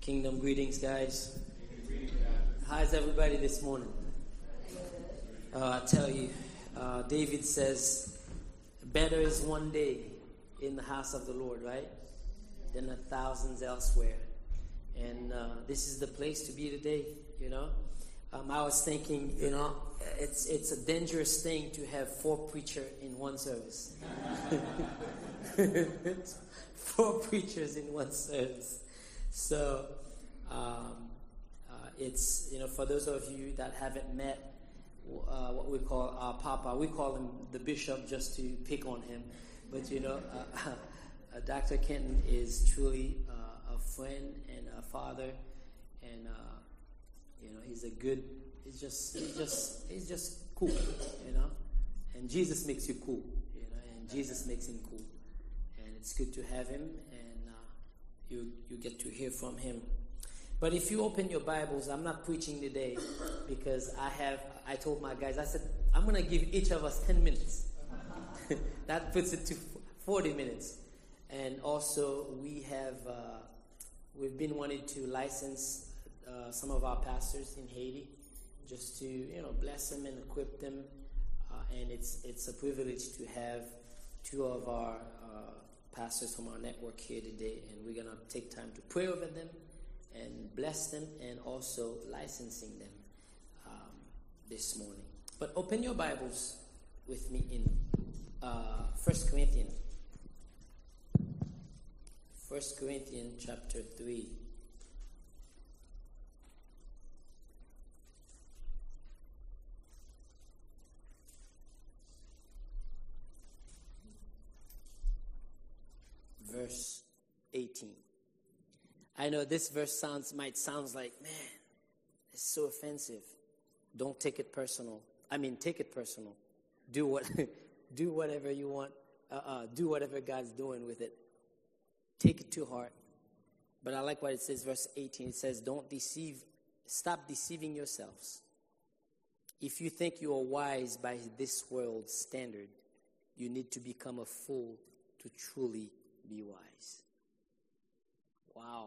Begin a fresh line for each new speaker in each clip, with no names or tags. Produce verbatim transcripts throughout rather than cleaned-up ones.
Kingdom greetings, guys. How's everybody this morning? Uh, I tell you, uh, David says, better is one day in the house of the Lord, right, than a thousands elsewhere. And uh, this is the place to be today, you know. Um, I was thinking, you know, it's it's a dangerous thing to have four preachers in one service. Four preachers in one service. So, um, uh, it's, you know, for those of you that haven't met uh, what we call our Papa, we call him the bishop just to pick on him. But, you know, uh, uh, Doctor Kenton is truly uh, a friend and a father, and, uh, you know, he's a good, he's just, he's just, he's just cool, you know. And Jesus makes you cool, you know, and Jesus makes him cool. And it's good to have him, and uh, you you get to hear from him. But if you open your Bibles, I'm not preaching today because I have, I told my guys, I said, I'm going to give each of us ten minutes. That puts it to forty minutes. And also we have, uh, we've been wanting to license uh, some of our pastors in Haiti just to, you know, bless them and equip them. Uh, and it's it's a privilege to have two of our uh, pastors from our network here today, and we're going to take time to pray over them and bless them and also licensing them um, this morning. But open your Bibles with me in uh, First Corinthians. First Corinthians chapter three. Verse eighteen. I know this verse sounds might sounds like, man, it's so offensive. Don't take it personal. I mean, take it personal. Do what, do whatever you want. Uh, uh, do whatever God's doing with it. Take it to heart. But I like what it says, verse eighteen. It says, "Don't deceive. Stop deceiving yourselves. If you think you are wise by this world's standard, you need to become a fool to truly be wise." Wow.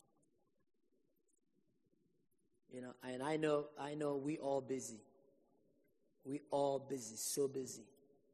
You know, and I know, I know we all busy. We all busy, so busy.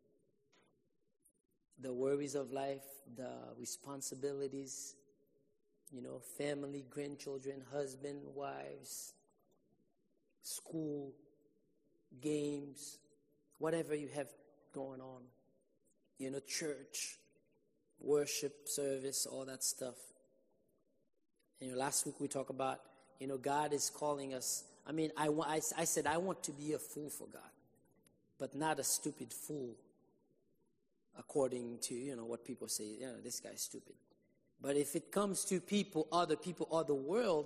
The worries of life, the responsibilities, you know, family, grandchildren, husband, wives, school, games, whatever you have going on. You know, church, worship, service, all that stuff. You know, last week we talked about, you know, God is calling us. I mean, I, I, I said I want to be a fool for God, but not a stupid fool according to, you know, what people say, you know, this guy's stupid. But if it comes to people, other people, or the world,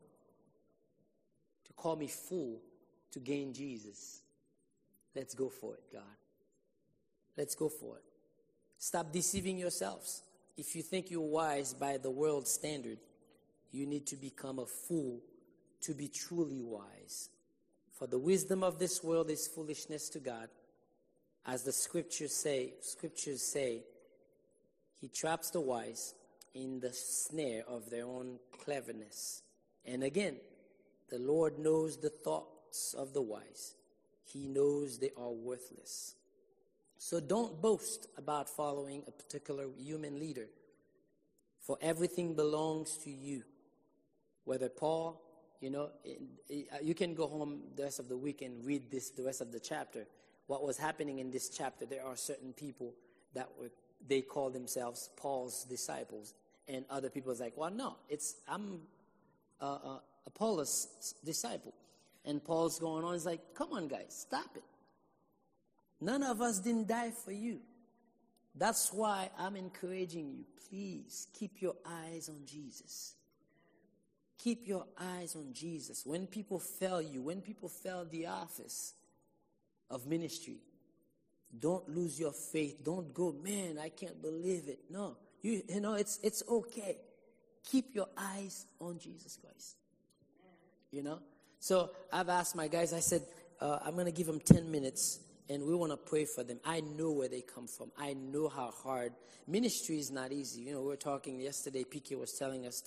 to call me fool to gain Jesus, let's go for it, God. Let's go for it. Stop deceiving yourselves. If you think you're wise by the world's standard, you need to become a fool to be truly wise. For the wisdom of this world is foolishness to God. As the scriptures say, scriptures say, he traps the wise in the snare of their own cleverness. And again, the Lord knows the thoughts of the wise. He knows they are worthless. So don't boast about following a particular human leader, for everything belongs to you. Whether Paul, you know, you can go home the rest of the week and read this, the rest of the chapter. What was happening in this chapter, there are certain people that were, they call themselves Paul's disciples. And other people is like, well, no, it's, I'm uh, uh, Apollos' disciple. And Paul's going on, he's like, come on, guys, stop it. None of us didn't die for you. That's why I'm encouraging you. Please keep your eyes on Jesus. Keep your eyes on Jesus. When people fail you, when people fail the office of ministry, don't lose your faith. Don't go, man, I can't believe it. No, you, you know, it's it's okay. Keep your eyes on Jesus Christ. You know? So I've asked my guys, I said, uh, I'm going to give them ten minutes. And we want to pray for them. I know where they come from. I know how hard. Ministry is not easy. You know, we were talking yesterday, P K was telling us the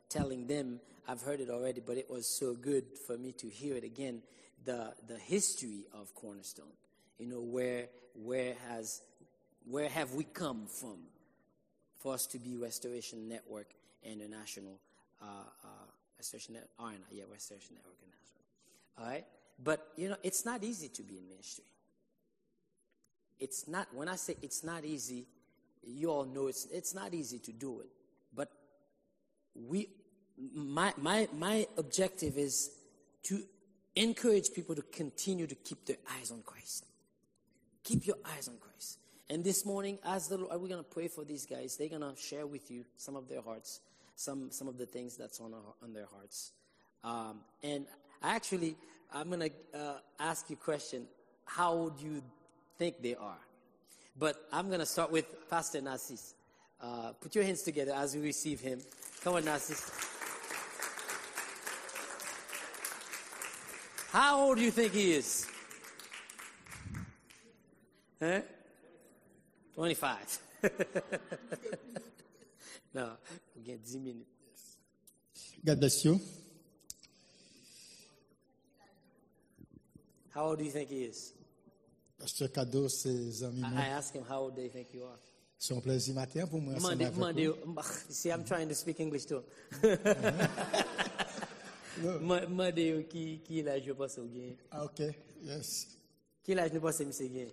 telling them, I've heard it already, but it was so good for me to hear it again, the, the history of Cornerstone. You know, where where has where have we come from for us to be Restoration Network International, uh, uh, Restoration Network, R N I, yeah, Restoration Network International. All right? But, you know, it's not easy to be in ministry. It's not, when I say it's not easy, you all know it's it's not easy to do it. But we, my my my objective is to encourage people to continue to keep their eyes on Christ. Keep your eyes on Christ. And this morning, as the Lord, we're going to pray for these guys. They're going to share with you some of their hearts, some some of the things that's on our, on their hearts. Um, and actually, I'm going to uh, ask you a question. How old do you think they are? But I'm going to start with Pastor Narcis. Uh, put your hands together as we receive him. Come on, Narcis. How old do you think he is? Huh? twenty-five. No, we get ten minutes.
God bless you.
How old do you think he is?
Pasteur Cadeau, ses amis.
I, I asked him, how old do you think you are?
C'est un plaisir matin pour moi.
Monday, Monday, see, I'm trying to speak English too. Monday, qui qui l'âge je pense au gain?
Ah, ok, yes.
Qui l'âge nous pense monsieur gain?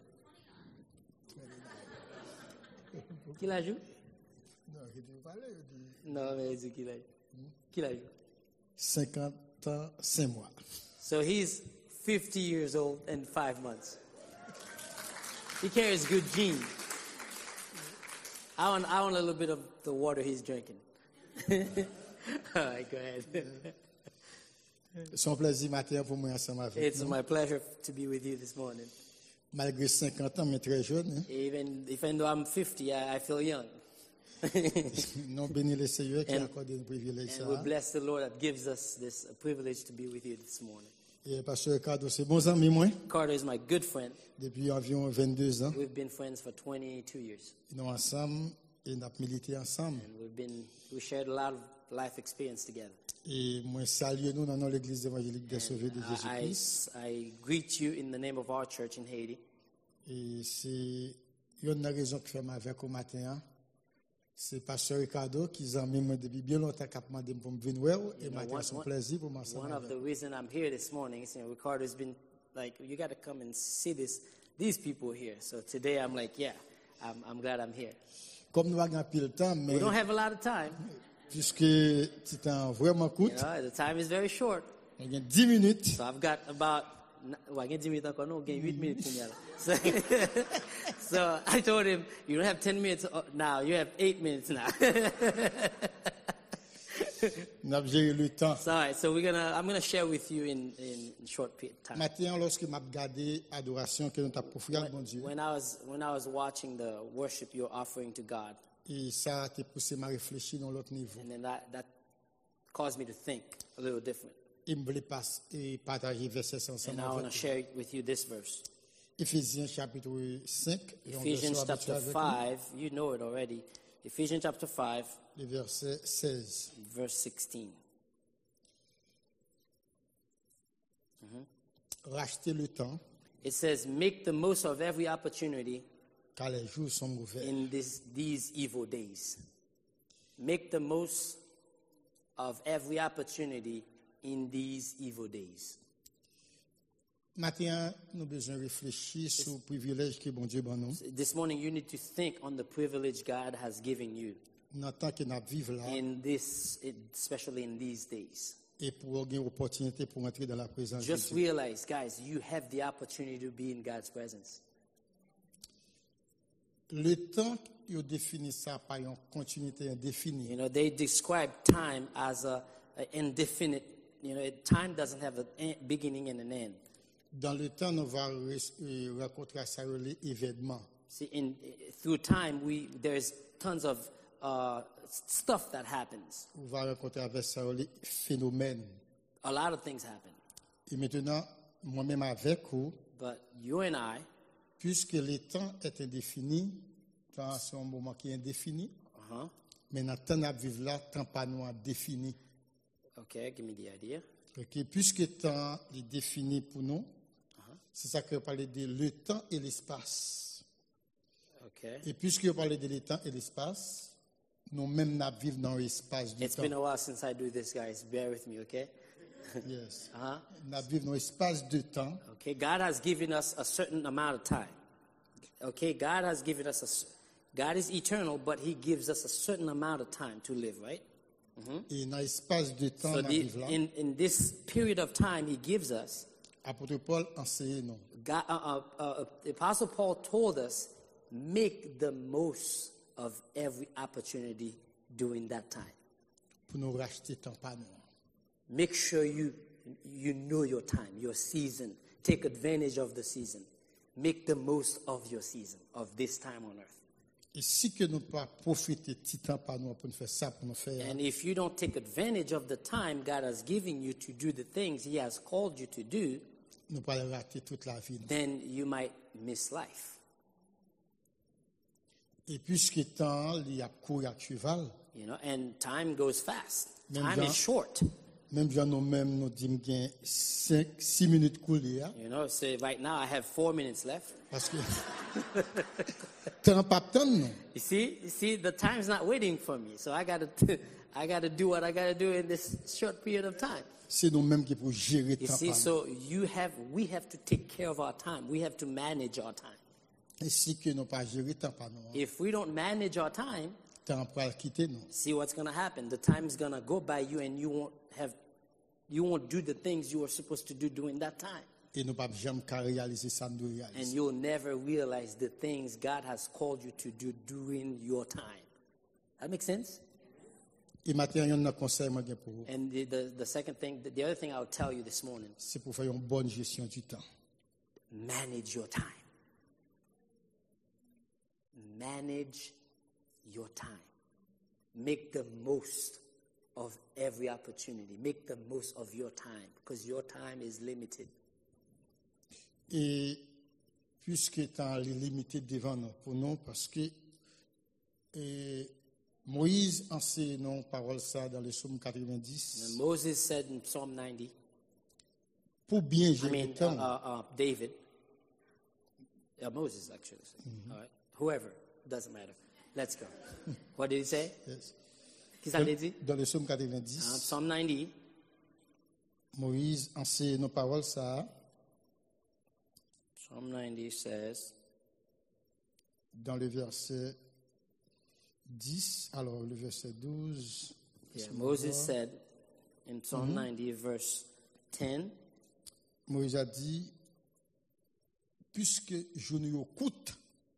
Qui l'âge?
Non, je dis pas là, je dis.
Non, mais c'est qui l'âge? Qui l'âge?
cinquante ans, cinq mois.
So he's fifty years old and five months. He carries good genes. I want, I want a little bit of the water he's drinking. All right, go ahead.
C'est un plaisir matin pour moi ensemble avec
It's
nous.
my pleasure to be with you this morning.
Malgré cinquante ans, mais très jeune. Hein?
Even, even though I'm fifty, I, I feel young.
Nous bénissons le Seigneur qui a
And-
accordé un privilège.
And we
Ça.
bless the Lord that gives us this privilege to be with you this morning.
Et Pasteur Cadeau, c'est bon ami moi.
Carter is my good friend.
Depuis environ vingt-deux ans,
We've been friends for twenty-two years.
nous ensemble et nous avons milité ensemble.
And we've been, we shared a lot of life experience together.
Et moi salue nous dans l'église évangélique des Sauvés de
I,
Jésus-Christ.
I greet you in the name of our church in Haiti.
Et c'est une raison qui fait ma avec au matin. C'est Pasteur Ricardo qui a mis moi depuis bien longtemps qui a demandé pour me venir voir. Et
You know,
matin
one-
c'est un
one-
plaisir pour moi ensemble
One of
avec.
the reasons I'm here this morning is, you know, Ricardo's been like, you got to come and see this, these people here. So today I'm like, yeah, I'm, I'm glad I'm here.
Comme nous avons pile temps, mais
We don't have a lot of time.
puisque tu t'en vraiment
You
coûte,
know, the time is very short.
il y a dix minutes.
So I've got about, well, I get ten minutes, no, get eight minutes. for me. So, so I told him, you don't have ten minutes now, you have eight minutes now.
Nous avons géré le temps.
So, all right, so we're gonna, I'm gonna share with you in, in, in short period of time.
Matin, lorsque m'a regardé l'adoration que nous avons pour à bon Dieu,
When I was, when I was watching the worship you're offering to God,
et ça a été poussé à réfléchir dans l'autre niveau.
and then that, that caused me to think a little different.
Et je voulais pas- et partager verset ensemble
And I want to
avec vous.
share with you this verse.
Éphésiens chapitre cinq, et on
Ephesians
verset
chapter
avec nous,
five, you know it already. Ephesians chapter five,
le verset seize.
verse sixteen.
Racheter le temps,
It says, make the most of every opportunity
car les jours sont mauvais.
in this, these evil days. Make the most of every opportunity in these evil days.
Matin, nous avons besoin de réfléchir sur le privilège que bon Dieu ban nous.
This morning, you need to think on the privilege God has given you
Dans le temps que nous vivons là,
in this, especially in these days.
et pour avoir une opportunité pour entrer dans la présence de
Just
Dieu.
realize, guys, you have the opportunity to be in God's presence.
Le temps, il définit ça par une continuité indéfinie.
You know, they describe time as a, a indefinite. You know, time doesn't have a beginning and an end.
Dans le temps, nous allons rencontrer ça les événements.
See, in through time, we there's tons of uh, stuff that happens.
On va rencontrer avec ça les phénomènes.
A lot of things happen.
Et maintenant, moi-même avec vous,
But you and I,
puisque le temps est indéfini, temps c'est un moment qui est indéfini,
uh-huh,
Mais dans le temps à vivre là, temps pas nous a défini.
Okay, give me the idea.
Ok, puisque le temps est défini pour nous, c'est ça que je parlais de le temps et l'espace.
Okay.
Et puisque je parlais de le temps et l'espace, nous même nous vivons dans l'espace du
It's
temps.
been a while since I do this, guys. Bear with me, okay?
Yes.
Uh-huh.
Nous vivons dans l'espace de temps.
Okay, God has given us a certain amount of time. Okay, God has given us a s- God is eternal, but he gives us a certain amount of time to live, right?
Et dans l'espace de temps,
So
nous
the,
vivons là.
in, in this period of time he gives us,
Apôtre Paul enseigne nous.
God, uh, uh, uh, the Apostle Paul told us, make the most of every opportunity during that time.
Pour nous racheter temps par nous.
Make sure you, you know your time, your season. Take advantage of the season. Make the most of your season, of this time on earth.
Et si que nous pas profiter de temps par nous pour nous faire ça, pour nous faire,
And if you don't take advantage of the time God has given you to do the things he has called you to do,
nous pas rater toute la vie.
then you might miss life.
Et puisque temps, il y a cours à cheval,
You know, and time goes fast.
Même
Time
Jean-
is short.
même bien nous-mêmes, nous disons qu'il y a cinq, six minutes coulées, hein,
You know, so right now I have four minutes left.
parce que temps pas temps, non.
You see, you see, the time's not waiting for me, so I gotta, I gotta do what I gotta do in this short period of time.
C'est nous-mêmes qui pour gérer
You
temps
see,
par nous.
so you have, we have to take care of our time. We have to manage our time.
Et si que nous pas gérer temps par nous, hein,
If we don't manage our time,
temps pas le quitter nous.
see what's gonna happen. The time's gonna go by you, and you won't have, you won't do the things you were supposed to do during that time,
Et nous pas jamais qu'à réaliser ça, nous
and
réaliser.
you'll never realize the things God has called you to do during your time. That makes sense?
Et maintenant, il y a un conseil moi, j'ai pour vous.
And the, the, the second thing, the, the other thing I'll tell you this morning,
C'est pour faire une bonne gestion du temps.
manage your time. Manage your time. Make the most of every opportunity. Make the most of your time, because your time is limited.
Et puisque temps est limité devant nous, pour nous, parce que et Moïse enseigne nos paroles ça dans le psaume
And
quatre-vingt-dix.
Moses said in Psalm ninety,
Pour bien
I
gérer
mean,
le
uh,
temps,
uh, uh, David, uh, Moses actually said, all right, whoever, doesn't matter. Let's go. What did he say?
yes.
Qu'est-ce qu'il a dit?
Dans le psaume
Uh,
quatre-vingt-dix,
Psalm ninety,
Moïse enseigne nos paroles ça
Psalm ninety says,
dans le verset dix, alors le verset douze.
yeah,
laisse-moi
Moses
voir.
said in Psalm ninety, verse ten,
Moïse a dit, puisque je nous coûte,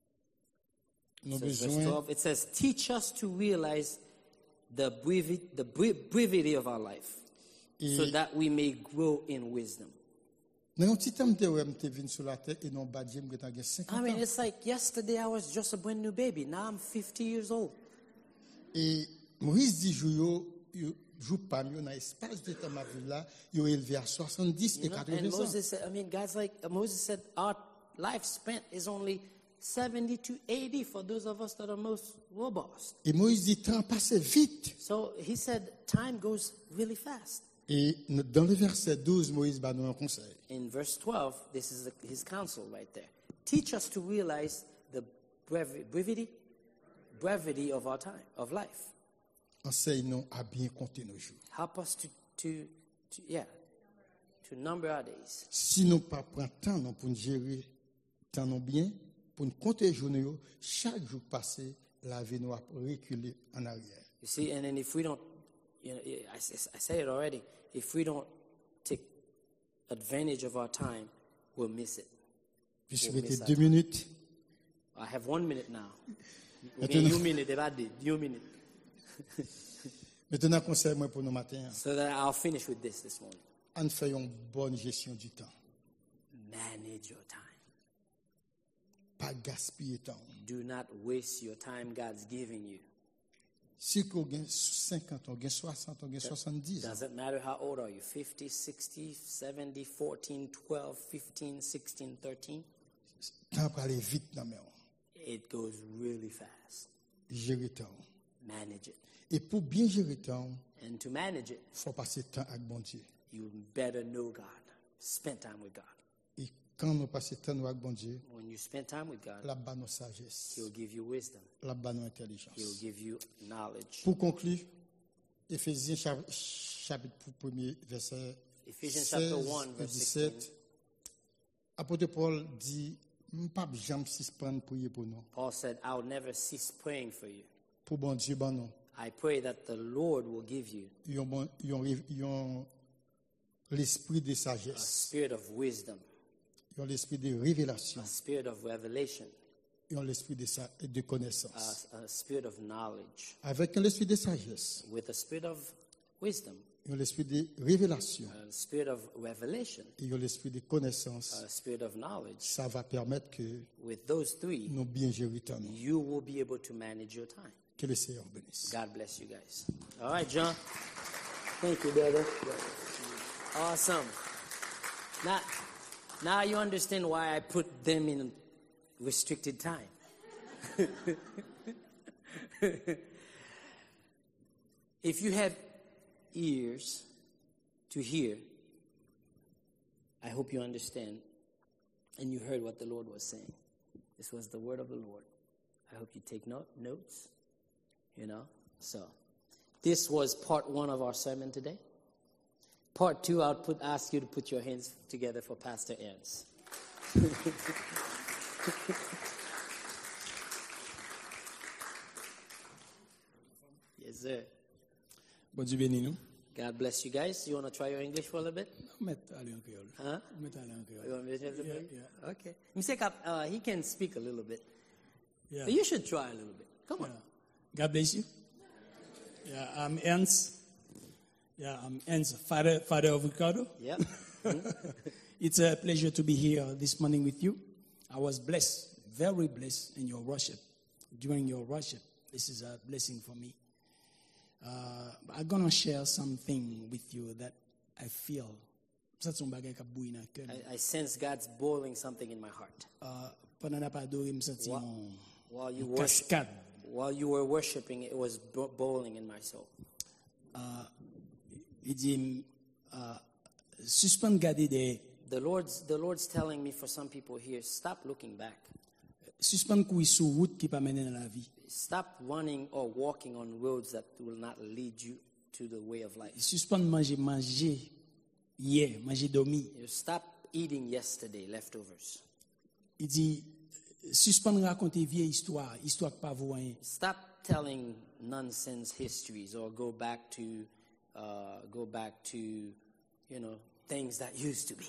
nous avons
says, verse
besoin
twelve, it says, teach us to realize the brevity, the bre- brevity of our life, so
et
that we may grow in wisdom.
dans un petit temps de où je venu sur la terre et non badier me gagné
I
cinquante
mean,
ans.
it's like yesterday I was just a brand new baby. Now I'm fifty years old.
Et Moïse dit jou yo jou pas mieux dans espace de temps ma vie là, yo élevé à soixante-dix et
You know? And
quatre-vingts ans.
Moses said, I mean, God's like, uh, Moses said, our life spent is only seventy to eighty for those of us that are most robust.
Et Moïse dit temps passe vite.
So he said, time goes really fast.
Et dans le verset douze, Moïse va nous un conseil.
In verse twelve, this is the, his counsel right there. Teach us to realize the brevi- brevity, brevity of our time, of life.
Enseigne-nous à bien compter nos jours.
Help us to, to, to yeah, to number our days.
Si nous pas prend temps non, pour nous gérer temps non bien, pour nous compter les journées, yo, chaque jour passé, la vie nous a reculé en arrière.
You see, and then if we don't, you know, I, I said it already, if we don't take advantage of our time, we'll miss it.
Puisque
We'll miss
c'était
our
deux
time.
minutes,
I have one minute now.
Maintenant-
Okay, you minute, if I did, you minute.
maintenant conseil moi pour nous matin,
So that I'll finish with this this morning.
on fait une bonne gestion du temps,
Manage your time.
pas gaspiller temps.
Do not waste your time God's giving you.
Si vous avez cinquante ans, soixante ans, soixante-dix ans,
Doesn't matter how old are you, fifty, sixty, seventy, fourteen, twelve, fifteen, sixteen, thirteen.
le temps va aller vite dans mes mains.
It goes really fast.
Gérer le temps.
manage it.
Et pour bien gérer le temps,
And to manage it,
il faut passer temps avec bon Dieu.
you better know God. Spend time with God.
Et quand nous passons temps avec bon Dieu,
When you spend time with God,
la bas nos sagesse,
He'll give you wisdom.
la bas nos
He'll
intelligence.
give you knowledge.
Pour conclure, Éphésiens chap- chapitre premier, verset
Ephesians chapter
seize
one,
et
verse
dix-sept,
sixteen.
apôtre Paul dit, je pas jamais suspendre prier pour nous.
Paul said, I'll never cease praying for you.
Pour bon Dieu, bon nous.
I pray that the Lord will give you
Ils ont, bon- ils ont, ils ont l'esprit de
a
sagesse,
spirit of wisdom,
ils ont l'esprit de révélation,
a spirit of revelation,
ils ont l'esprit de, sa- de connaissance.
a, a spirit of knowledge,
Avec l'esprit de sagesse,
with a spirit of wisdom,
ils ont l'esprit de révélation,
a spirit of revelation,
ils ont l'esprit de connaissance.
a spirit of knowledge.
Ça va permettre que
With those three,
nous bien gérer temps.
you will be able to manage your time.
Que le Seigneur bénisse.
God bless you guys. All right, John. Thank you, brother. Awesome. Now, now you understand why I put them in restricted time. If you have ears to hear, I hope you understand and you heard what the Lord was saying. This was the word of the Lord. I hope you take note, notes. You know, so this was part one of our sermon today. Part two, I'll put ask you to put your hands together for Pastor Ernst. Yes, sir.
Bon Dieu bénisse nous.
God bless you guys. You want to try your English for a little bit?
Mettez aller en créole.
Huh?
Mettez aller en créole.
You want me to try a little bit?
Yeah,
Okay. Mister Cap, uh, he can speak a little bit.
Yeah.
But you should try a little bit. Come on.
Yeah. God bless you. Yeah, I'm Ernst. Yeah, I'm Ernst, father, father of Ricardo.
Yeah.
It's a pleasure to be here this morning with you. I was blessed, very blessed in your worship. During your worship, this is a blessing for me. Uh, I'm going to share something with you that I feel.
I, I sense God's boiling something in my heart.
Uh, Pendant la parole, je me sens
While,
une
while you worship,
cascade.
while you were worshiping, it was bo- boiling in my soul.
Il dit, uh, suspend garder des,
The Lord's the Lord's telling me for some people here, stop looking back.
suspend courir sur route qui pas mener dans la vie.
Stop running or walking on roads that will not lead you to the way of life.
Suspend manger, manger hier, manger dormi.
You stop eating yesterday leftovers.
Il dit, suspend raconter vieille histoire, histoire que pas vous rien.
Stop telling nonsense histories or go back to uh, go back to you know things that used to be.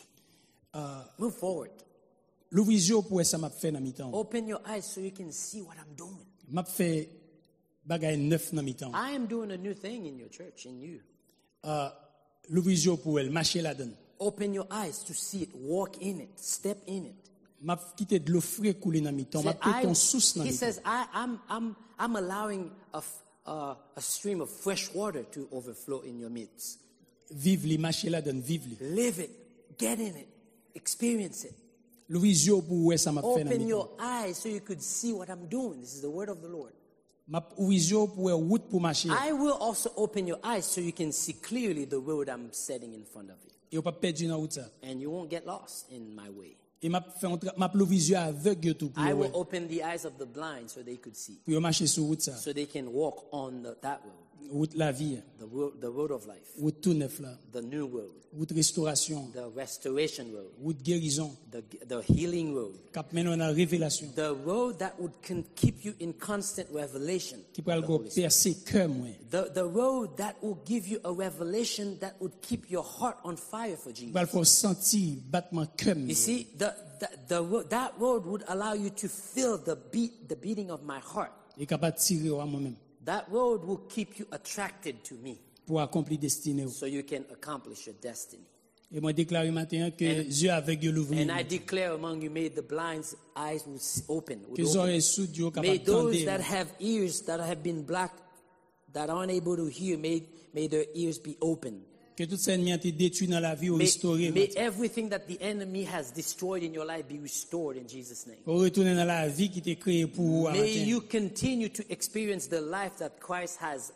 Move forward.
L'ouvision pour ça m'a fait dans mi-temps.
Open your eyes so you can see what I'm doing.
M'a fait bagay neuf dans mi-temps.
I am doing a new thing in your church, in you.
Uh, L'ouvision pour elle, marcher là-dedans.
Open your eyes to see it, walk in it, step in it.
M'a quitté de l'eau fraîche couler dans mi-temps. M'a
Said,
pris
I-
ton source dans
he
mi-temps.
says, I, I'm, I'm, I'm allowing a, f- uh, a stream of fresh water to overflow in your midst.
Vive li, marcher là-dedans, vive li.
Live it, get in it, experience it.
L'ouvision pour elle, ça m'a fait dans
Open
mi-temps.
your eyes so you could see what I'm doing. This is the word of the Lord.
M'a ouvision pour elle, route pour marcher.
I will also open your eyes so you can see clearly the road I'm setting in front of you.
Et on pas perdu dans route ça.
And you won't get lost in my way.
Et m'a fait un tra- m'a l'ouvision aveugle tout pour
I will
ouais.
open the eyes of the blind so they could see,
Pour marcher sur route ça.
so they can walk on the, that road,
Route la vie,
the road, the road of life,
route tout neuf là.
the new road,
Route restauration,
the restoration road,
route guérison.
the, the healing road,
Cap maintenant dans révélation.
the road that would can keep you in constant revelation.
Qui peut
of the Holy Spirit.
percer cœur moi.
The, the road that will give you a revelation that would keep your heart on fire for Jesus.
Il faut sentir battement cœur.
You see, the, the, the, ro- that road would allow you to feel the beat, the beating of my heart.
Et capable tirer à moi-même
That road will keep you attracted to me
pour accomplir destinée.
so you can accomplish your destiny.
Et moi déclare maintenant que yeux aveugle l'ouvrir.
And I declare among you, may the blind's eyes will s- open. would
Que les
open.
oreilles sourdes yo
May
capable
those that
tendre.
have ears that have been black, that aren't able to hear, may, may their ears be open
Que tout ça ennemi a été détruit dans la vie ou
May,
restauré.
may
maintenant.
everything that the enemy has destroyed in your life be restored in Jesus' name.
Pour retourner dans la vie qui t'est créée pour vous. à
May
matin.
you continue to experience the life that Christ has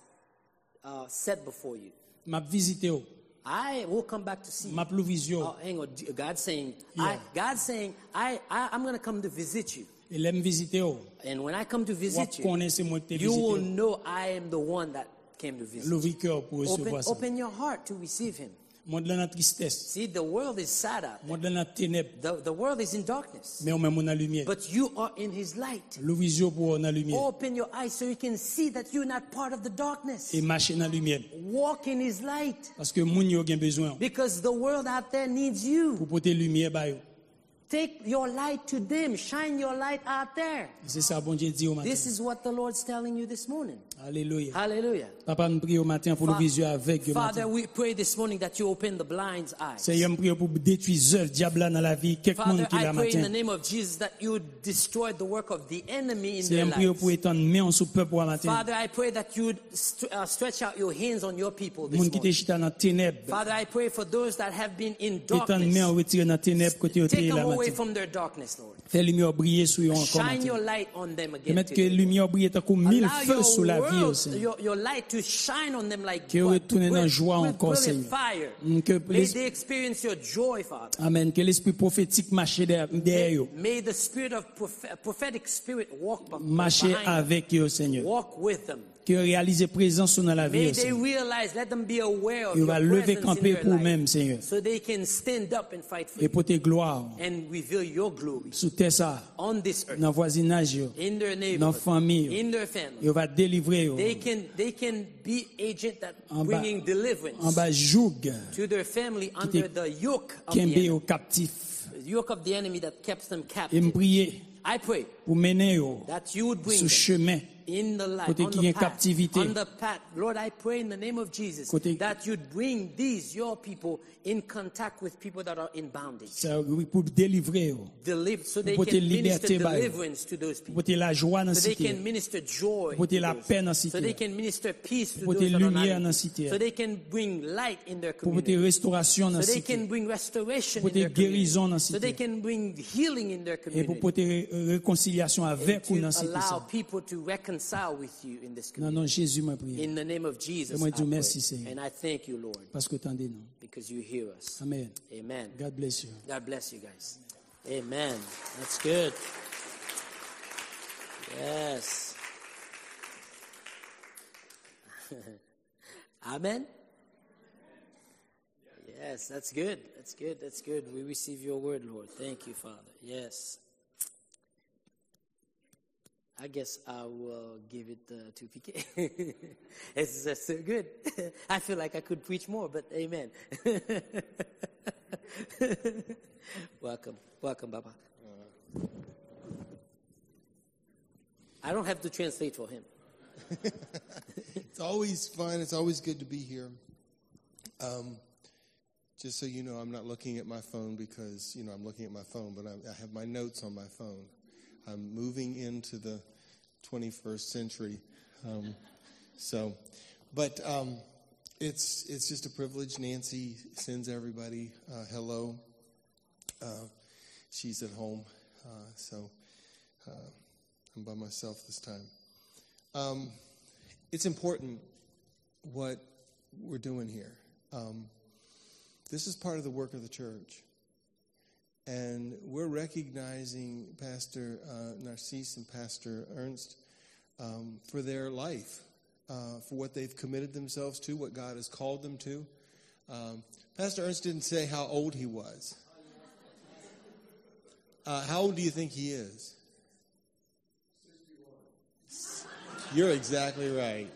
uh, set before you.
M'a visité ou.
I will come back to see you.
M'a plus vision.
Oh, hang on. God's saying,
Yeah.
I, God's saying, I, I, I'm going to come to visit you.
Et l'aime visiter ou.
And when I come to
Ou
visit you,
connaissez moi qui t'ai
you will
visité.
know I am the one that came to visit you.
L'ouvrir cœur pour
Open,
recevoir ça.
open your heart to receive him.
Moi de la tristesse.
See, the world is sad out
Moi
there.
de la ténèbre.
The, the world is in darkness.
Mais on met mon la lumière.
But you are in his light.
L'ouvrir pour la lumière.
Open your eyes so you can see that you're not part of the darkness.
Et marcher dans la lumière.
Walk in his light.
Parce que moun yo gen besoin.
Because the world out there needs you.
Pour porter lumière ba yo.
Take your light to them. Shine your light out there.
C'est ça bon Dieu dit au matin.
This is what the Lord's telling you this morning.
Alléluia.
Hallelujah.
Papa nous prie au matin pour le
Fa-
vision avec le
Father,
matin.
we pray this morning that you open the blind's eyes.
Seigneur, me prie pour détruire œuvre diable là dans la vie quelques
Father,
monde qui
I
la
pray in the
matin.
name of Jesus that you would destroy the work of the enemy in
Seigneur,
their
me prie pour
lives.
étendre main sous peuple au matin.
Father, I pray that you would st- uh, stretch out your hands on your people this
Monde qui te
morning.
chita dans ténèbres.
Father, I pray for those that have been in
Étendre main
darkness.
retirer dans ténèbres côté au
Take
la
them away
matin.
from their darkness, Lord.
Fais lumière briller sur eux encore
Shine your
matin.
light on them
Et
again
mettre que
today.
lumière brille tant comme mille
Allow
feux sur la
your,
vie au
world,
Seigneur.
your, your light to shine on them like
Que
what?
retourner dans
With-
joie
with
encore,
brilliant
Seigneur.
fire.
Mm, que
May
les-
they experience your joy, Father.
Amen. Que l'esprit prophétique marche derrière derrière eux.
May the spirit of proph- prophetic spirit walk be-
Marcher
behind them.
avec eux, Seigneur.
Walk with them.
Que réaliser présence dans la vie
May
au
they
Seigneur.
realize, let them be aware of
Il
your
va lever
presence
camper
in their
pour
life,
eux-mêmes, Seigneur.
so they can stand up and fight for
Et
you
pour tes gloires.
and reveal your glory
Sous terre ça.
on this earth,
Dans le voisinage, yo.
in their
dans la
neighborhood,
famille.
in their family.
Il va délivrer. yo.
They can they can be agent that
En bas-
bringing deliverance
En bas, joug.
to their family under the yoke of the
Kembe
enemy,
au captif.
the yoke of the enemy that kept them
Et me
captive.
prier
I pray
pour mener yo
that you would bring
sous
them
chemin.
in the light,
Côté
on
qui
the
est
path,
captivité.
on the path. Lord, I pray in the name of Jesus
Côté-
that you'd bring these, your people, in contact with people that are in bondage.
Ça, oui, pour délivrer. yo.
Deliver, so they
Pour
can
porter
minister
liberté, bah, yo.
deliverance to those
Pour
people.
porter la joie dans la
So they
cité.
can minister joy.
Pour porter
to
la
those.
paix dans la
So
cité.
they can minister peace to
Pour
those
porter
that are
lumière
not
dans la
in
cité.
peace. So they can bring light in their
Pour porter
community.
restauration dans
So
la
they
cité.
can bring restoration
Pour
in their
porter guérison dans la
community. So they
cité.
can bring healing in their
Et pour
community.
porter ré- réconciliation
And
avec ou dans la
to
cité.
allow
ça.
people to reconcile with you in this
Non,
community.
non, Jésus m'a prié.
In the name of Jesus,
Et moi,
I
Dieu,
pray.
merci, Seigneur.
And I thank you, Lord,
Parce que t'entendez nous.
because you hear us.
Amen.
Amen.
God bless you.
God bless you guys. Amen. That's good. Yes. Amen. Yes, that's good. That's good. That's good. We receive your word, Lord. Thank you, Father. Yes. I guess I will give it uh, to P K. It's just so good. I feel like I could preach more, but amen. Welcome. Welcome, Baba. I don't have to translate for him.
It's always fun. It's always good to be here. Um, just so you know, I'm not looking at my phone because, you know, I'm looking at my phone, but I, I have my notes on my phone. I'm moving into the twenty-first century. Um, so, but um, it's it's just a privilege. Nancy sends everybody uh, hello. Uh, she's at home, uh, so uh, I'm by myself this time. Um, it's important what we're doing here. Um, this is part of the work of the church. And we're recognizing Pastor uh, Narcisse and Pastor Ernst um, for their life, uh, for what they've committed themselves to, what God has called them to. Um, Pastor Ernst didn't say how old he was. Uh, how old do you think he is? You're exactly right.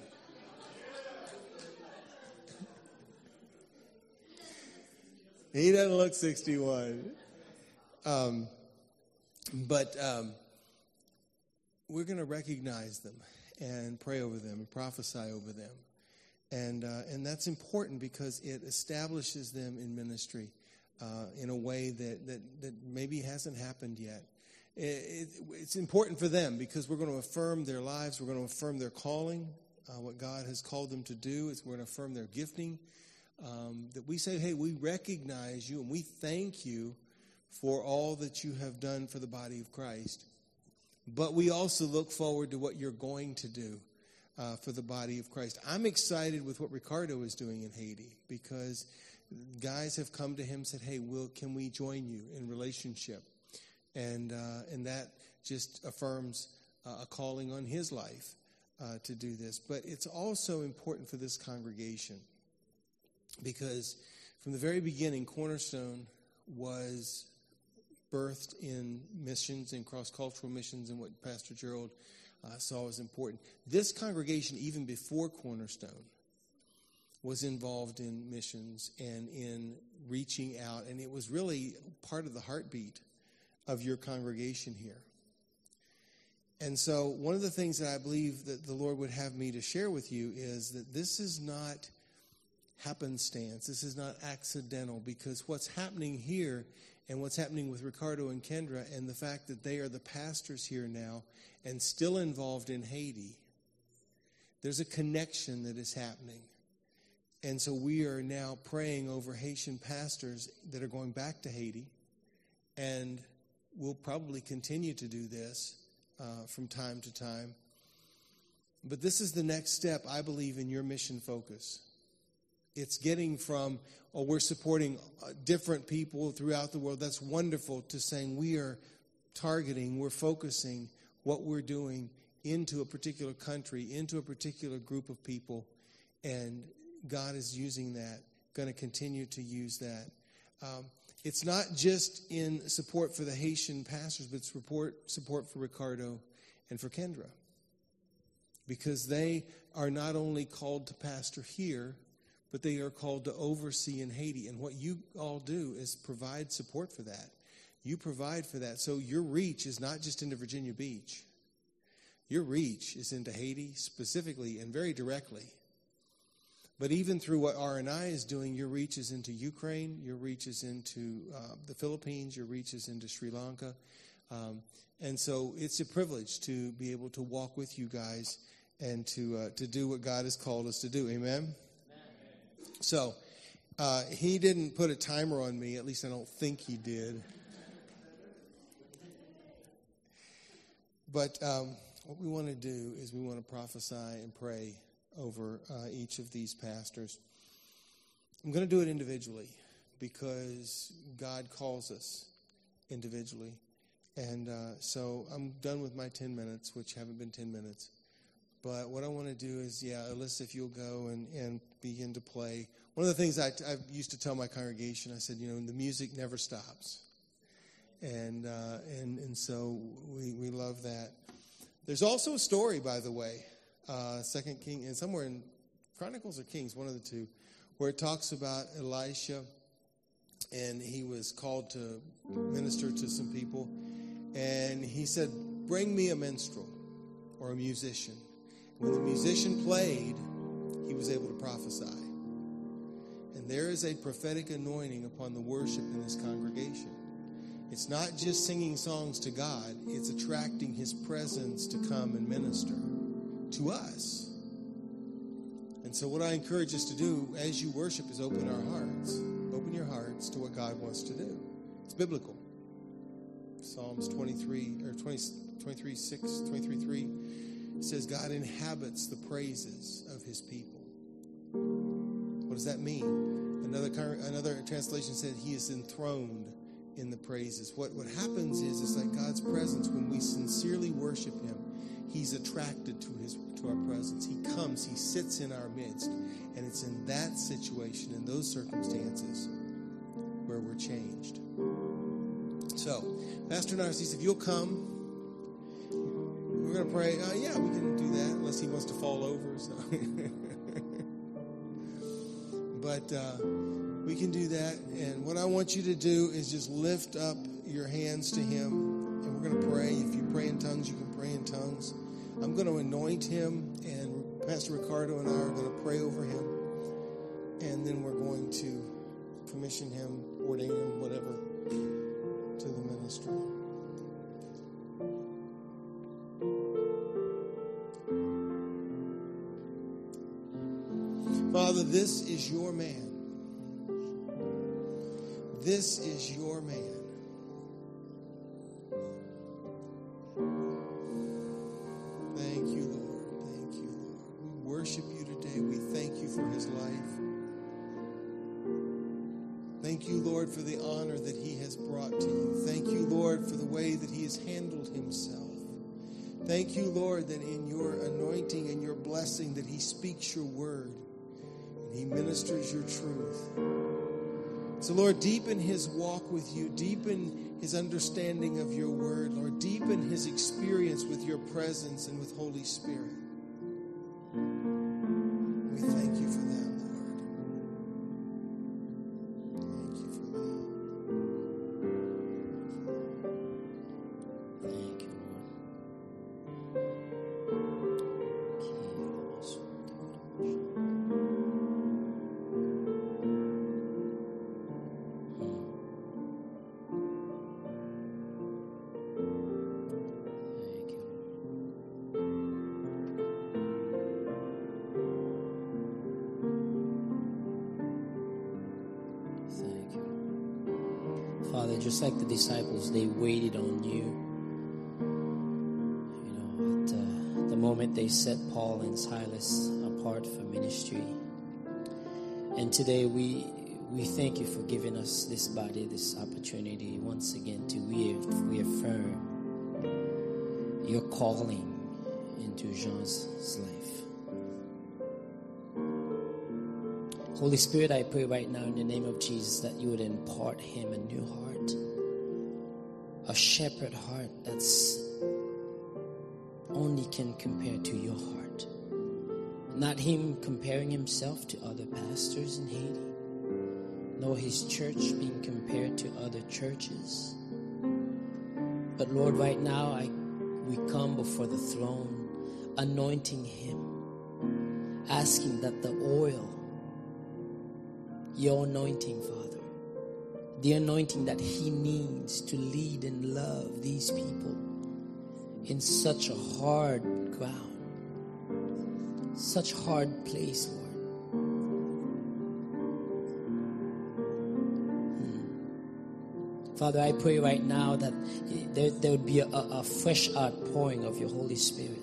He doesn't look sixty-one. Um, but um, we're going to recognize them and pray over them and prophesy over them. And, uh, and that's important because it establishes them in ministry uh, in a way that, that, that maybe hasn't happened yet. It, it, it's important for them because we're going to affirm their lives. We're going to affirm their calling, uh, what God has called them to do. It's, we're going to affirm their gifting. Um, that we say, hey, we recognize you and we thank you for all that you have done for the body of Christ. But we also look forward to what you're going to do uh, for the body of Christ. I'm excited with what Ricardo is doing in Haiti because guys have come to him and said, hey, Will, can we join you in relationship? And, uh, and that just affirms uh, a calling on his life uh, to do this. But it's also important for this congregation because from the very beginning, Cornerstone was birthed in missions and cross-cultural missions and what Pastor Gerald uh, saw as important. This congregation, even before Cornerstone, was involved in missions and in reaching out, and it was really part of the heartbeat of your congregation here. And so one of the things that I believe that the Lord would have me to share with you is that this is not happenstance. This is not accidental, because what's happening here and what's happening with Ricardo and Kendra and the fact that they are the pastors here now and still involved in Haiti, there's a connection that is happening. And so we are now praying over Haitian pastors that are going back to Haiti, and we'll probably continue to do this uh, from time to time. But this is the next step, I believe, in your mission focus. It's getting from, oh, we're supporting different people throughout the world. That's wonderful, to saying we are targeting, we're focusing what we're doing into a particular country, into a particular group of people, and God is using that, going to continue to use that. Um, it's not just in support for the Haitian pastors, but it's support, support for Ricardo and for Kendra, because they are not only called to pastor here, but they are called to oversee in Haiti. And what you all do is provide support for that. You provide for that. So your reach is not just into Virginia Beach. Your reach is into Haiti specifically and very directly. But even through what R and I is doing, your reach is into Ukraine, your reach is into uh, the Philippines, your reach is into Sri Lanka. Um, and so it's a privilege to be able to walk with you guys and to uh, to do what God has called us to do. Amen? So, uh, he didn't put a timer on me. At least I don't think he did. But um, what we want to do is we want to prophesy and pray over uh, each of these pastors. I'm going to do it individually because God calls us individually. And uh, so I'm done with my ten minutes, which haven't been ten minutes. But what I want to do is, yeah, Alyssa, if you'll go and, and begin to play. One of the things I, I used to tell my congregation, I said, you know, the music never stops. And uh, and and so we, we love that. There's also a story, by the way, uh, Second King, and somewhere in Chronicles or Kings, one of the two, where it talks about Elisha, and he was called to minister to some people. And he said, bring me a minstrel or a musician. When the musician played, he was able to prophesy. And there is a prophetic anointing upon the worship in this congregation. It's not just singing songs to God, it's attracting his presence to come and minister to us. And so what I encourage us to do as you worship is open our hearts. Open your hearts to what God wants to do. It's biblical. Psalms twenty-three, or twenty, twenty-three, six, twenty-three, three. It says God inhabits the praises of his people. What does that mean? Another another translation said he is enthroned in the praises. What what happens is it's like God's presence. When we sincerely worship him, he's attracted to his to our presence. He comes, he sits in our midst. And it's in that situation, in those circumstances, where we're changed. So, Pastor Narcisse, if you'll come, we're going to pray. Uh, yeah, we can do that, unless he wants to fall over. So. But uh, we can do that. And what I want you to do is just lift up your hands to him. And we're going to pray. If you pray in tongues, you can pray in tongues. I'm going to anoint him. And Pastor Ricardo and I are going to pray over him. And then we're going to commission him, ordain him, whatever, to the ministry. Father, this is your man. this is your man. Thank you, Lord. Thank you, Lord. We worship you today. We thank you for his life. Thank you, Lord, for the honor that he has brought to you. Thank you, Lord, for the way that he has handled himself. Thank you, Lord, that in your anointing and your blessing that he speaks your word and he ministers your truth. So, Lord, deepen his walk with you. Deepen his understanding of your word. Lord, deepen his experience with your presence and with Holy Spirit. We thank you for that, Lord. Thank you for that.
Thank you, Father, just like the disciples, they waited on you. You know, at uh, the moment they set Paul and Silas apart for ministry. And today we we thank you for giving us this body, this opportunity once again to reaffirm your calling into Jean's life. Holy Spirit, I pray right now in the name of Jesus that you would impart him a new heart, a shepherd heart that's only can compare to your heart. Not him comparing himself to other pastors in Haiti, nor his church being compared to other churches. But Lord, right now I we come before the throne, anointing him, asking that the oil, your anointing, Father, the anointing that he needs to lead and love these people in such a hard ground, such hard place, Lord. Hmm. Father, I pray right now that there, there would be a, a fresh outpouring of your Holy Spirit.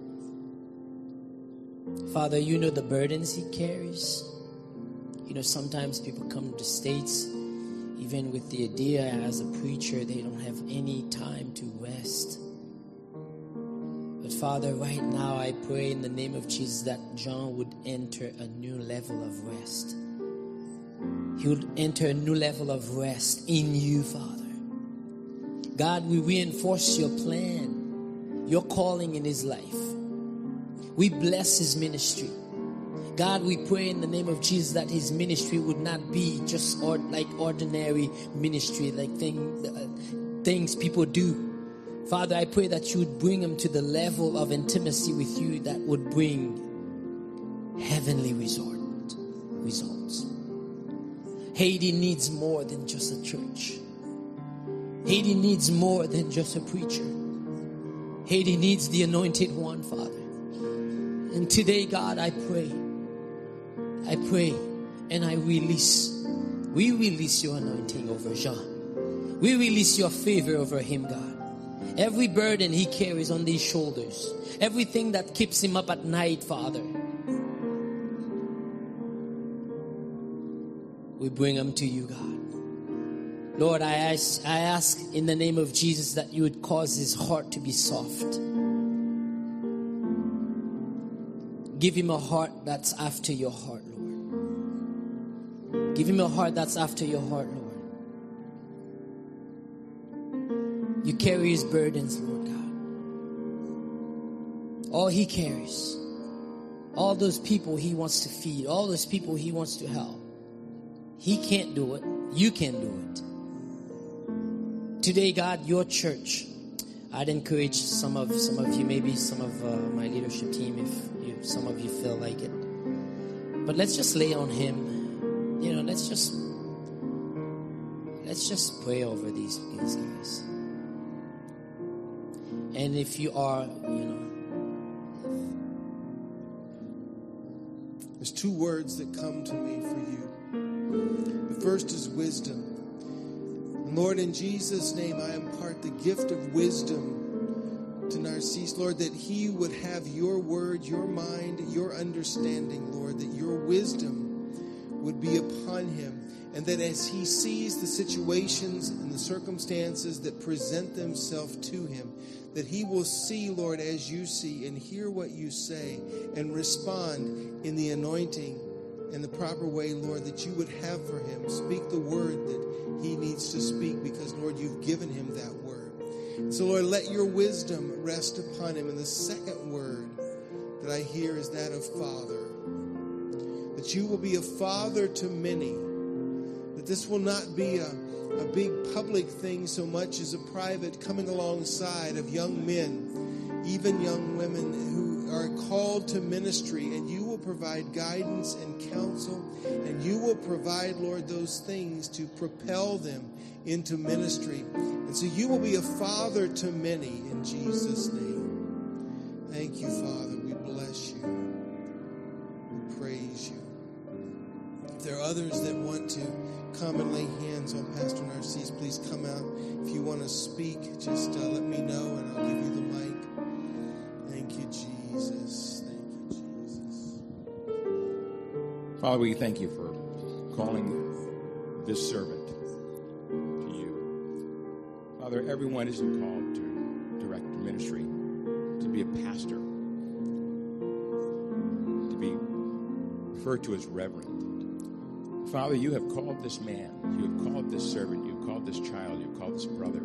Father, you know the burdens he carries. You know, sometimes people come to the States, even with the idea as a preacher, they don't have any time to rest. But Father, right now I pray in the name of Jesus that John would enter a new level of rest. He would enter a new level of rest in you, Father. God, we reinforce your plan, your calling in his life. We bless his ministry. God, we pray in the name of Jesus that his ministry would not be just or, like ordinary ministry, like thing, uh, things people do. Father, I pray that you would bring him to the level of intimacy with you that would bring heavenly resort, results. Haiti needs more than just a church. Haiti needs more than just a preacher. Haiti needs the anointed one, Father. And today, God, I pray, I pray and I release, we release your anointing over Jean. We release your favor over him, God. Every burden he carries on these shoulders, everything that keeps him up at night, Father, we bring him to you, God. Lord, I ask, I ask in the name of Jesus that you would cause his heart to be soft. Give him a heart that's after your heart, Lord. Give him a heart that's after your heart, Lord. You carry his burdens, Lord God. All he carries, all those people he wants to feed, all those people he wants to help. He can't do it. You can do it. Today, God, your church, I'd encourage some of some of you, maybe some of uh, my leadership team, if you, some of you feel like it. But let's just lay on him. You know, let's just let's just pray over these these guys. And if you are, you know,
there's two words that come to me for you. The first is wisdom. Lord, in Jesus' name, I impart the gift of wisdom to Narcisse, Lord, that he would have your word, your mind, your understanding, Lord, that your wisdom would be upon him, and that as he sees the situations and the circumstances that present themselves to him, that he will see, Lord, as you see, and hear what you say, and respond in the anointing in the proper way, Lord, that you would have for him. Speak the word that he needs to speak, because, Lord, you've given him that word. So, Lord, let your wisdom rest upon him. And the second word that I hear is that of Father. That you will be a father to many. That this will not be a, a big public thing so much as a private coming alongside of young men, even young women who are called to ministry. And you will provide guidance and counsel. And you will provide, Lord, those things to propel them into ministry. And so you will be a father to many in Jesus' name. Thank you, Father. We bless you. We praise you. If there are others that want to come and lay hands on Pastor Narcisse, please come out. If you want to speak, just uh, let me know and I'll give you the mic. Thank you, Jesus. Thank you, Jesus.
Father, we thank you for calling this servant to you. Father, everyone isn't called to direct ministry, to be a pastor, to be referred to as reverend. Father, you have called this man, you have called this servant, you have called this child, you have called this brother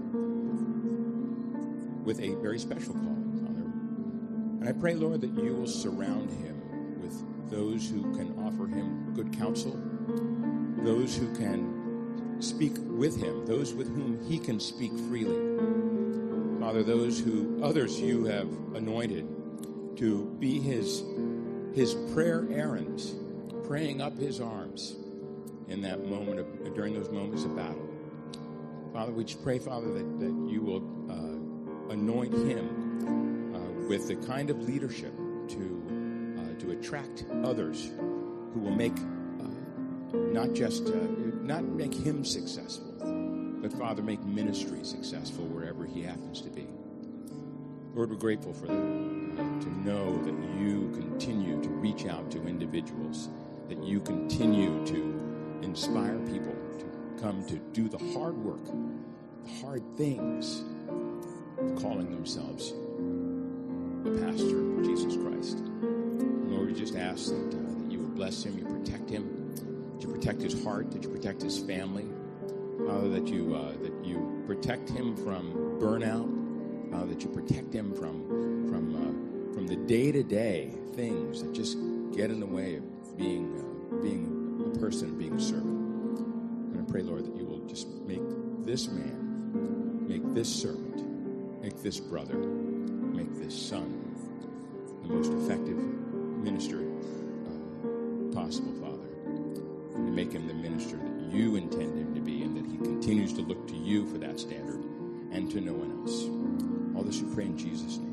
with a very special call, Father. And I pray, Lord, that you will surround him with those who can offer him good counsel, those who can speak with him, those with whom he can speak freely. Father, those who others you have anointed to be his, his prayer errands, praying up his arms in that moment of, during those moments of battle. Father, we just pray, Father, that, that you will uh, anoint him uh, with the kind of leadership to uh, to attract others who will make uh, not just uh, not make him successful, but Father, make ministry successful wherever he happens to be. Lord, we're grateful for them uh, to know that you continue to reach out to individuals, that you continue to inspire people to come to do the hard work, the hard things, of calling themselves the pastor of Jesus Christ. And Lord, we just ask that, uh, that you would bless him, you protect him, that you protect his heart, that you protect his family, Father, that you uh, that you protect him from burnout, uh, that you protect him from from uh, from the day-to-day things that just get in the way of being uh, being a person, being a servant. And I pray, Lord, that you will just make this man, make this servant, make this brother, make this son the most effective minister uh, possible, Father. And to make him the minister that you intend him to be, and that he continues to look to you for that standard and to no one else. All this we pray in Jesus' name.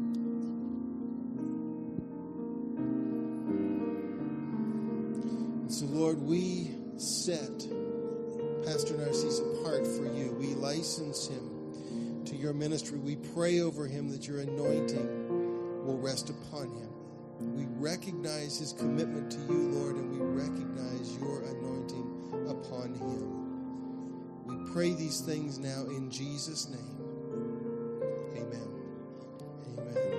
So, Lord, we set Pastor Narcisse apart for you. We license him to your ministry. We pray over him that your anointing will rest upon him. We recognize his commitment to you, Lord, and we recognize your anointing upon him. We pray these things now in Jesus' name. Amen. Amen.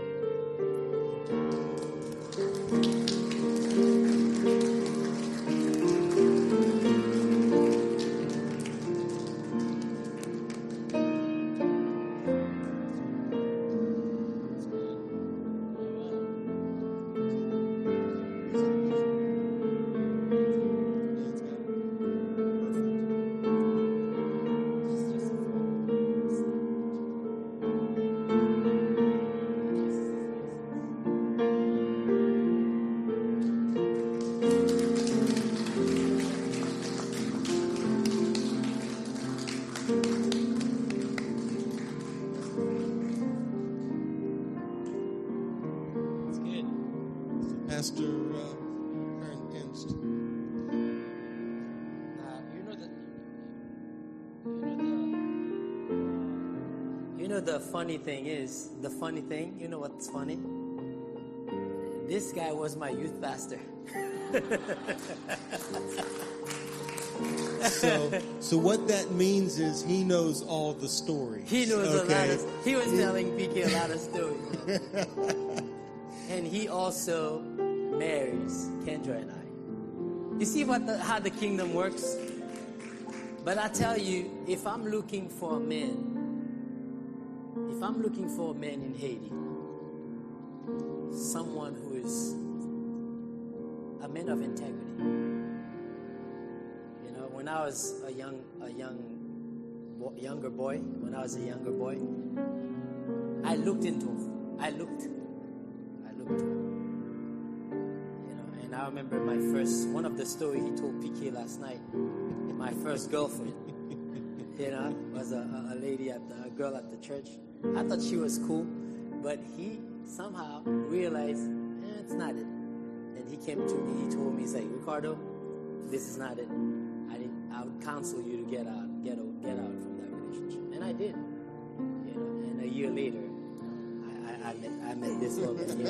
Pastor uh, Ernst.
Uh, you know that you know the know, the funny thing is, the funny thing, you know what's funny? This guy was my youth pastor.
So, so what that means is he knows all the stories.
He knows
okay?
a lot of, he was telling P K a lot of stories. And he also marries Kendra and I. You see what the, how the kingdom works? But I tell you, if I'm looking for a man, if I'm looking for a man in Haiti, someone who is a man of integrity. You know, when I was a young, a young, younger boy, when I was a younger boy, I looked into him. I looked. I looked. You know, and I remember my first, one of the stories he told P K last night. My first girlfriend, you know, was a, a lady at the, a girl at the church. I thought she was cool, but he somehow realized eh, it's not it. And he came to me. He told me, he's like, Ricardo, this is not it. I didn't. I would counsel you to get out, get out, get out from that relationship, and I did. You know, and a year later, I, I, I met, I met this woman.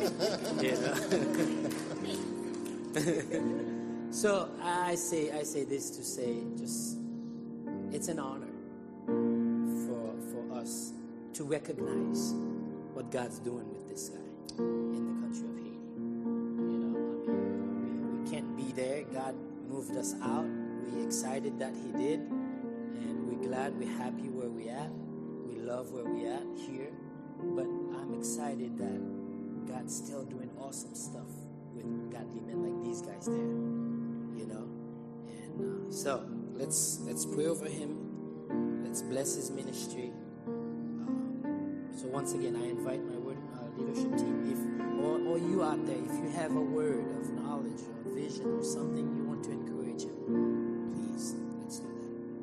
You know. So I say I say this to say, just it's an honor for for us to recognize what God's doing with this guy in the country of Haiti. You know, I mean, we, we can't be there. God moved us out. We're excited that He did, and we're glad. We're happy where we're at. We love where we're at here, but I'm excited that God's still doing awesome stuff with godly men like these guys there. You know, and uh, so let's let's pray over him. Let's bless his ministry. Um, so once again, I invite my word, uh, leadership team. If or, or you out there, if you have a word of knowledge or vision or something you want to encourage him, please let's do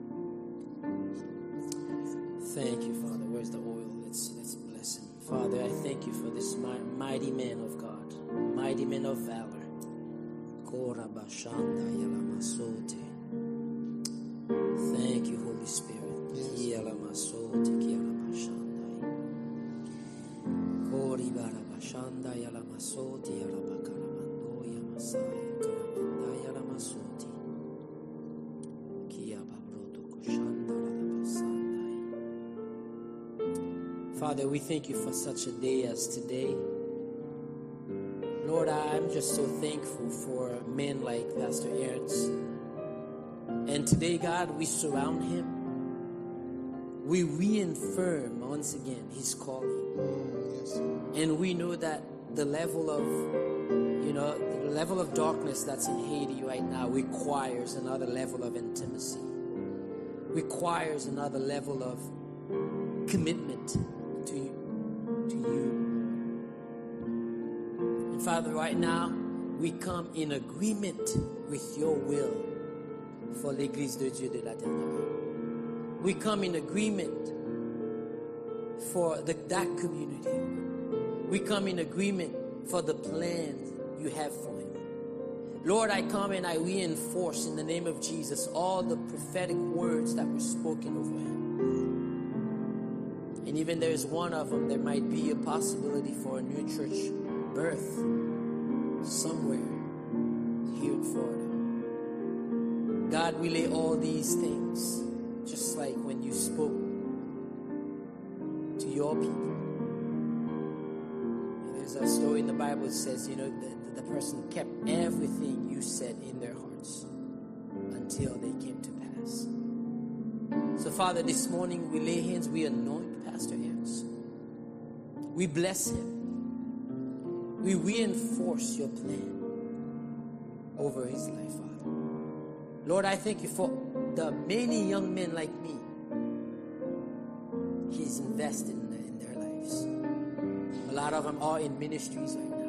that. Thank you, Father. Where's the oil? Let's let's bless him, Father. I thank you for this mighty man of God, mighty man of valor. Thank you, Holy Spirit. Father, we thank you for such a day as today. Lord, I'm just so thankful for men like Pastor Ernst. And today, God, we surround him. We reaffirm once again his calling.
Yes.
And we know that the level of, you know, the level of darkness that's in Haiti right now requires another level of intimacy. Requires another level of commitment to you. To you. Father, right now, we come in agreement with your will for l'Église de Dieu de la Terre. We come in agreement for the, that community. We come in agreement for the plans you have for him. Lord, I come and I reinforce in the name of Jesus all the prophetic words that were spoken over him. And even there's one of them, there might be a possibility for a new church birth somewhere here in Florida. God, we lay all these things just like when you spoke to your people. There's a story in the Bible that says, you know, the, the person kept everything you said in their hearts until they came to pass. So, Father, this morning we lay hands, we anoint Pastor Ernst. We bless him. We reinforce your plan over his life, Father. Lord, I thank you for the many young men like me he's invested in, the, in their lives. A lot of them are in ministries right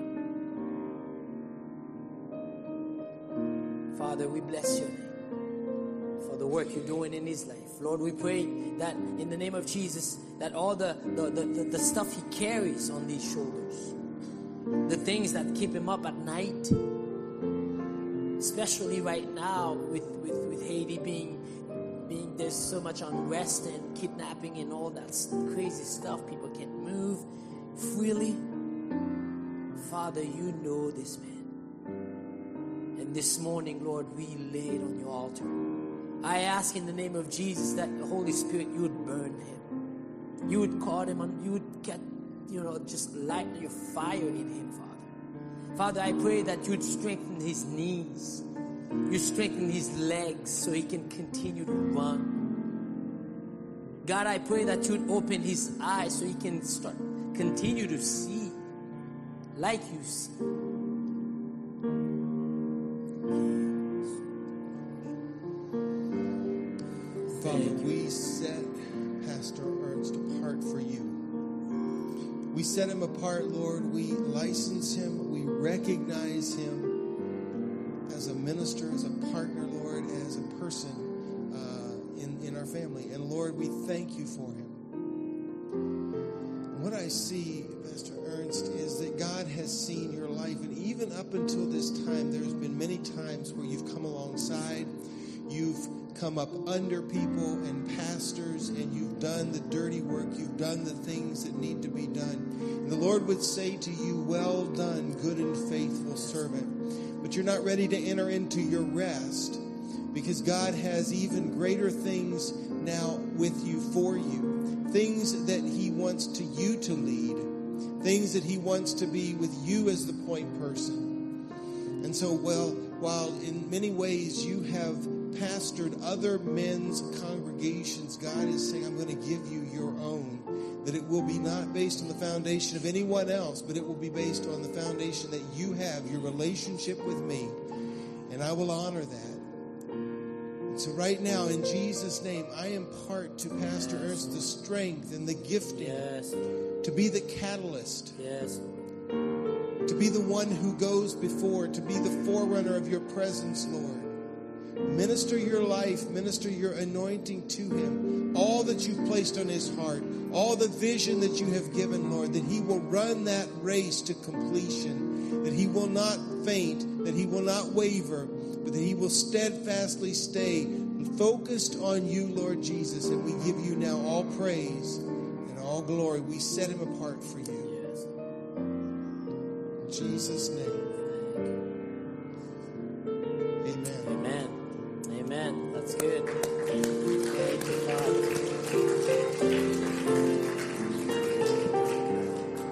now. Father, we bless your name for the work you're doing in his life. Lord, we pray that in the name of Jesus, that all the, the, the, the, the stuff he carries on these shoulders, the things that keep him up at night, especially right now with, with, with Haiti being being there's so much unrest and kidnapping and all that s- crazy stuff. People can't move freely. Father, you know this man. And this morning, Lord, we lay it on your altar. I ask in the name of Jesus that the Holy Spirit, you would burn him. You would call him and you would get, you know, just light your fire in him, Father. Father, I pray that you would strengthen his knees. You strengthen his legs so he can continue to run. God, I pray that you would open his eyes so he can start, continue to see like you see.
Father, we set Pastor Ernst apart for you. We set him apart, Lord. We license him. We recognize him as a minister, as a partner, Lord, as a person uh, in, in our family. And Lord, we thank you for him. What I see, Pastor Ernst, is that God has seen your life. And even up until this time, there's been many times where you've come alongside, you've come up under people and pastors, and you've done the dirty work. You've done the things that need to be done. And the Lord would say to you, well done, good and faithful servant. But you're not ready to enter into your rest because God has even greater things now with you, for you. Things that he wants to you to lead. Things that he wants to be with you as the point person. And so, well, while in many ways you have pastored other men's congregations, God is saying, I'm going to give you your own. That it will be not based on the foundation of anyone else, but it will be based on the foundation that you have, your relationship with me. And I will honor that. And so right now, in Jesus' name, I impart to Pastor Ernst the strength and the gifting
Yes.
to be the catalyst,
Yes.
to be the one who goes before, to be the forerunner of your presence, Lord. Minister your life, minister your anointing to him. All that you've placed on his heart, all the vision that you have given, Lord, that he will run that race to completion, that he will not faint, that he will not waver, but that he will steadfastly stay focused on you, Lord Jesus. And we give you now all praise and all glory. We set him apart for you.
Yes.
In Jesus' name. Amen.
Amen. Amen. That's good.